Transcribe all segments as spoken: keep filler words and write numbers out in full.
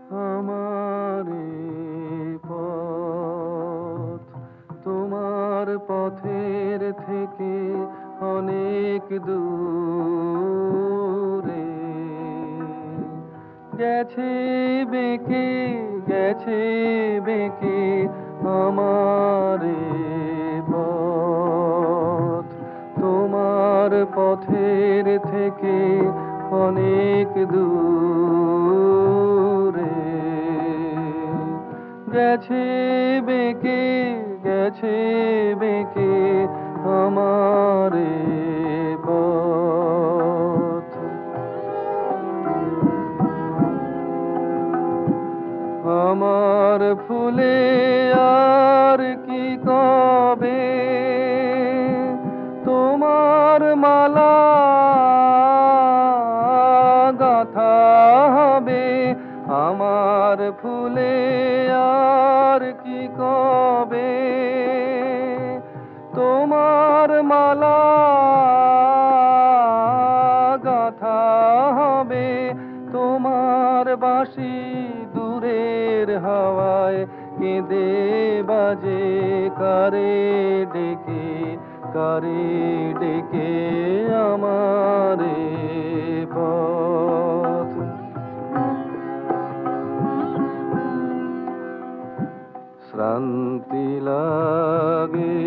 আমারে পথ তোমার পথের থেকে অনেক দূরে গেছে বেঁকে গেছে বেঁকে আমারে পথ তোমার পথের থেকে অনেক দূরে গেছে বেঁকে গেছে বেঁকে আমারে পথ আমার ফুলে আর কি কবে তোমার মালা গাথা হবে আমার ফুলে আর কি কবে তোমার মালা গাথা হবে তোমার বাঁশি দূরের হাওয়ায় কেঁদে বাজে কারে ডেকে কারে ডেকে আমারে পথ শ্রান্তি লাগে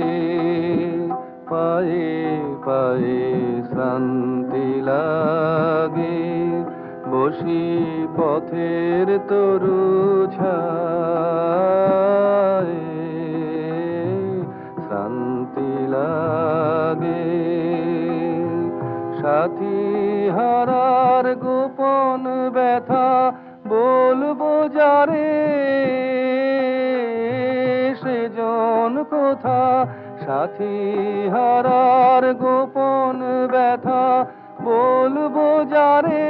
পায়ে পায়ে শ্রান্তি লাগে বসি পথের তরু ছায়ে শান্তি লাগে সাথী হারার গোপন ব্যথা বলবো যারে সেজন কোথা সাথী হারার গোপন ব্যথা বলবো যারে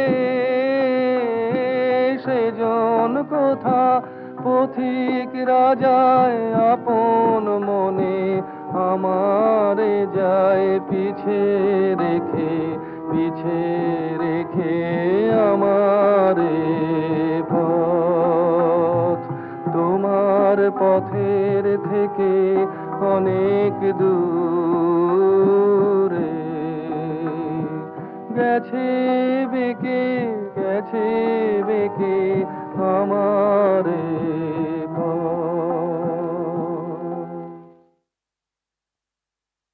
সেজন কোথা পথিক রাজায় আপন মনে আমারে যায় পিছে রেখে পিছে রেখে আমারে পথ তোমার পথের থেকে অনেক দূরে গেছে বেঁকে